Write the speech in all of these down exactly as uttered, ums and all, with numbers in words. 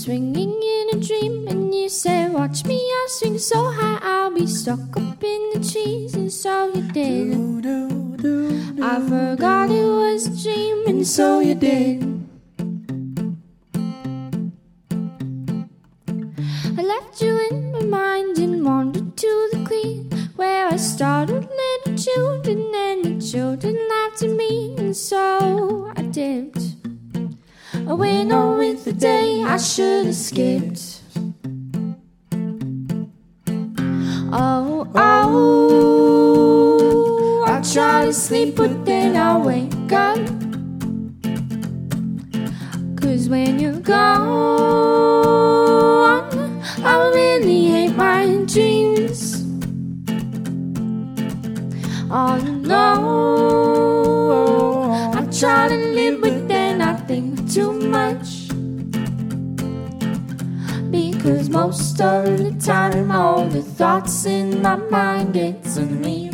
swinging in a dream, and you said, watch me, I'll swing so high, I'll be stuck up in the trees. And so you did. I forgot it was a dream, and so you did. I left you in my mind and wandered to the queen, where I startled little children, and the children laughed at me, and so I dipped. I went on with the day I should have skipped. Oh, oh, I try to sleep but then I wake up. Cause when you're gone, I really hate my dreams. All alone, I try to live but then I think too much. Because most of the time all the thoughts in my mind get to me.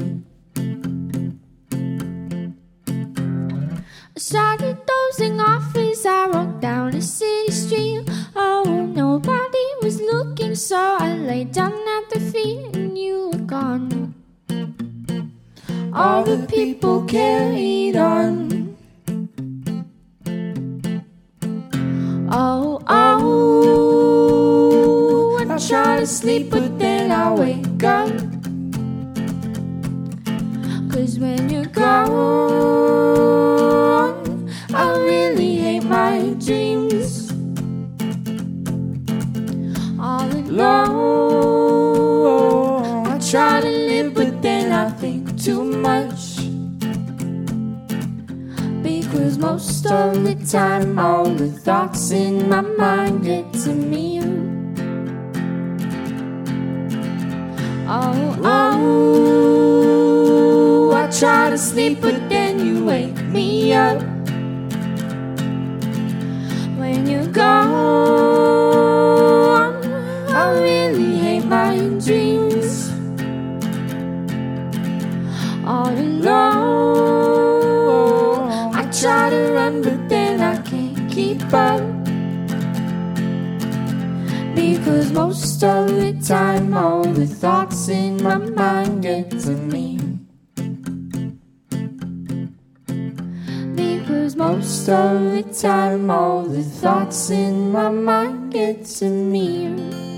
I started dozing off as I walked down a city street. Oh, nobody was looking, so I lay down at their feet, and you were gone. All the people carried on. Oh, oh, I try to sleep but then I wake up. Cause when you're gone, I really hate my dreams. All alone, I try to live but then I think too much. Because most of the time all the thoughts in my mind get to me. Oh, oh, I try to sleep but then you wake me up. When you're gone, I really hate my dreams. All alone, I try to run but then I can't keep up. Because most of the time all the thoughts in my mind get to me. Because most of the time all the thoughts in my mind get to me.